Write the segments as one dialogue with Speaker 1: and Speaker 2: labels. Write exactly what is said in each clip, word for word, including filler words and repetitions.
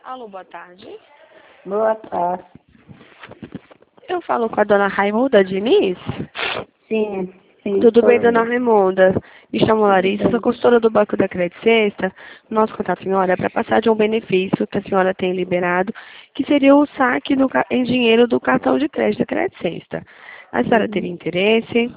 Speaker 1: Alô, boa tarde.
Speaker 2: Boa tarde.
Speaker 1: Eu falo com a dona Raimunda Diniz?
Speaker 2: Sim, sim.
Speaker 1: Tudo bem,
Speaker 2: eu.
Speaker 1: dona Raimunda? Me chamo
Speaker 2: Tudo
Speaker 1: Larissa, sou
Speaker 2: bem.
Speaker 1: consultora do Banco da Crédito Sexta. Nosso contato, senhora, é para passar de um benefício que a senhora tem liberado, que seria o saque do ca- em dinheiro do cartão de crédito da Crédito Sexta. A senhora
Speaker 2: Uhum.
Speaker 1: teria interesse?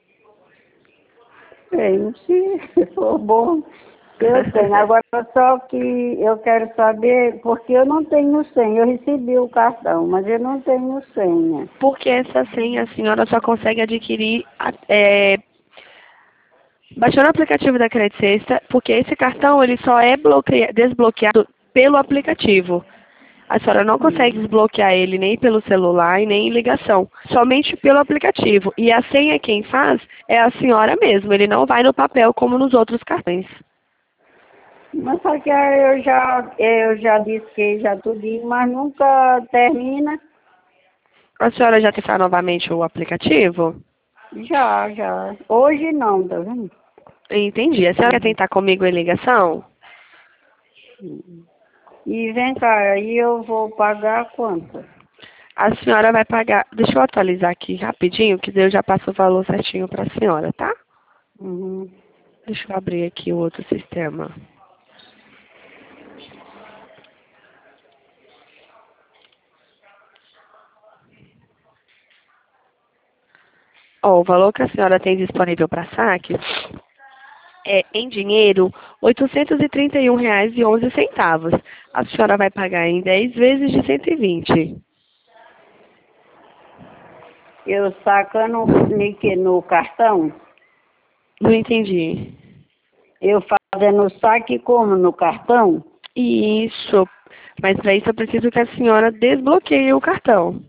Speaker 2: Bem, se for bom, eu tenho. Agora só que eu quero saber, porque eu não tenho senha. Eu recebi o cartão, mas eu não tenho senha.
Speaker 1: Porque essa senha a senhora só consegue adquirir a- é, baixando o aplicativo da Crédito Sexta, porque esse cartão ele só é bloqueia- desbloqueado pelo aplicativo. A senhora não consegue
Speaker 2: Uhum.
Speaker 1: desbloquear ele nem pelo celular e nem em ligação, somente pelo aplicativo. E a senha quem faz é a senhora mesmo, ele não vai no papel como nos outros cartões.
Speaker 2: Mas só que eu já, eu já disquei já tudinho, mas nunca termina.
Speaker 1: A senhora já testou novamente o aplicativo?
Speaker 2: Já, já. Hoje não, tá vendo?
Speaker 1: Entendi. A senhora quer
Speaker 2: Uhum.
Speaker 1: tentar comigo em ligação?
Speaker 2: E vem cá, aí eu vou pagar quanto?
Speaker 1: A senhora vai pagar. Deixa eu atualizar aqui rapidinho, que daí eu já passo o valor certinho para a senhora, tá?
Speaker 2: Uhum.
Speaker 1: Deixa eu abrir aqui o outro sistema. Ó, o valor que a senhora tem disponível para saque é, em dinheiro, oitocentos e trinta e um reais e onze centavos. A senhora vai pagar em dez vezes de cento e vinte.
Speaker 2: Eu sacando no, que no cartão,
Speaker 1: Não entendi.
Speaker 2: eu fazendo o saque como no cartão,
Speaker 1: Isso. Mas para isso eu preciso que a senhora desbloqueie o cartão.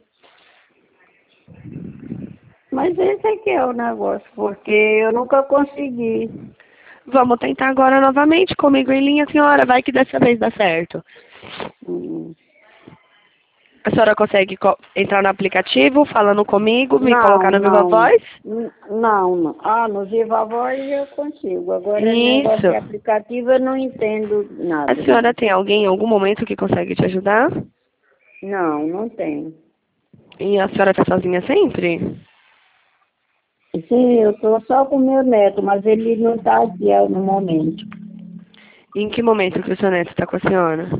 Speaker 2: mas esse aqui é o negócio, porque eu nunca consegui.
Speaker 1: Vamos tentar agora novamente comigo em linha, senhora. Vai que dessa vez dá certo.
Speaker 2: Hum.
Speaker 1: A senhora consegue co- entrar no aplicativo falando comigo, me colocar
Speaker 2: Não,
Speaker 1: no Viva
Speaker 2: não,
Speaker 1: Voz?
Speaker 2: N- não, não. Ah, no Viva Voz eu consigo. Agora, negócio de
Speaker 1: Isso.
Speaker 2: aplicativo eu não entendo
Speaker 1: A
Speaker 2: nada.
Speaker 1: senhora tem alguém em algum momento que consegue te ajudar?
Speaker 2: Não, não tem.
Speaker 1: E a senhora está sozinha sempre?
Speaker 2: Sim, eu estou só com meu neto, mas ele não está aqui é, no momento.
Speaker 1: E em que momento que o seu neto está com a senhora?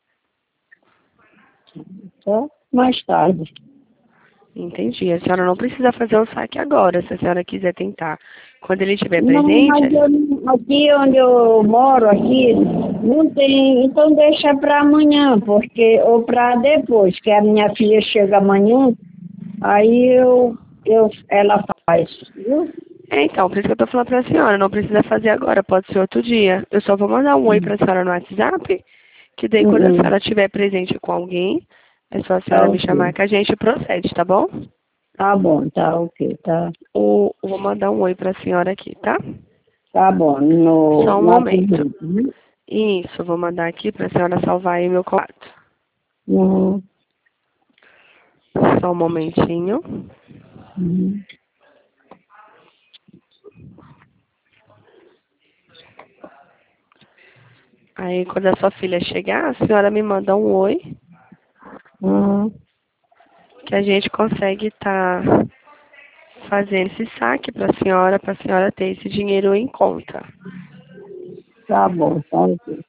Speaker 2: Só mais tarde.
Speaker 1: Entendi. A senhora não precisa fazer o saque agora, se a senhora quiser tentar. Quando ele estiver
Speaker 2: Não,
Speaker 1: presente,
Speaker 2: mas eu, não- aqui onde eu moro, aqui, não tem. Então deixa para amanhã, porque, ou para depois, que a minha filha chega amanhã, aí eu, eu, ela faz, viu?
Speaker 1: é, então, por isso que eu tô falando pra senhora, não precisa fazer agora, pode ser outro dia. Eu só vou mandar um oi pra senhora no WhatsApp, que daí quando a
Speaker 2: Uhum.
Speaker 1: senhora estiver presente com alguém, é só a
Speaker 2: Tá
Speaker 1: senhora me chamar
Speaker 2: ok.
Speaker 1: que a gente procede, tá bom?
Speaker 2: Tá bom, tá ok, tá.
Speaker 1: O, eu vou mandar um oi pra senhora aqui, tá?
Speaker 2: Tá bom, no,
Speaker 1: Só um
Speaker 2: no
Speaker 1: momento.
Speaker 2: WhatsApp, né?
Speaker 1: Isso, eu vou mandar aqui pra senhora salvar aí meu contato.
Speaker 2: Uhum.
Speaker 1: Só um momentinho.
Speaker 2: Uhum.
Speaker 1: Aí quando a sua filha chegar, a senhora me manda um oi,
Speaker 2: Uhum.
Speaker 1: que a gente consegue estar fazendo esse saque pra senhora, pra senhora ter esse dinheiro em conta.
Speaker 2: Tá bom, tá ok.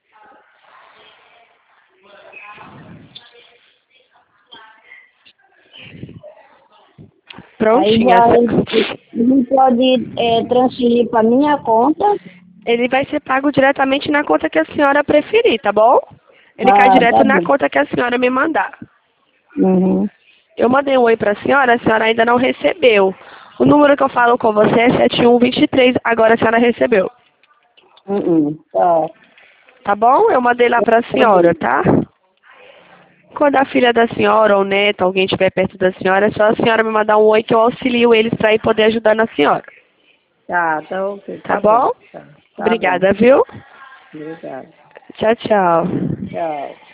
Speaker 2: Aí
Speaker 1: Prontinha.
Speaker 2: vai,
Speaker 1: essa-
Speaker 2: não pode é, transferir para minha conta.
Speaker 1: Ele vai ser pago diretamente na conta que a senhora preferir, tá bom? Ele cai
Speaker 2: Ah,
Speaker 1: direto
Speaker 2: tá
Speaker 1: na
Speaker 2: bom.
Speaker 1: conta que a senhora me mandar.
Speaker 2: Uhum.
Speaker 1: Eu mandei um oi pra senhora, a senhora ainda não recebeu. O número que eu falo com você é sete um dois três, agora a senhora recebeu.
Speaker 2: Uhum. Tá.
Speaker 1: Tá bom? Eu mandei lá pra
Speaker 2: Tá
Speaker 1: senhora,
Speaker 2: bem.
Speaker 1: tá? Quando a filha da senhora ou o neto, alguém estiver perto da senhora, é só a senhora me mandar um oi que eu auxilio eles pra ir poder ajudar na senhora.
Speaker 2: Tá, tá ok,
Speaker 1: Tá
Speaker 2: tá bom.
Speaker 1: bom?
Speaker 2: Tá, tá bom.
Speaker 1: Obrigada, viu?
Speaker 2: Obrigada.
Speaker 1: Tchau, tchau.
Speaker 2: Tchau.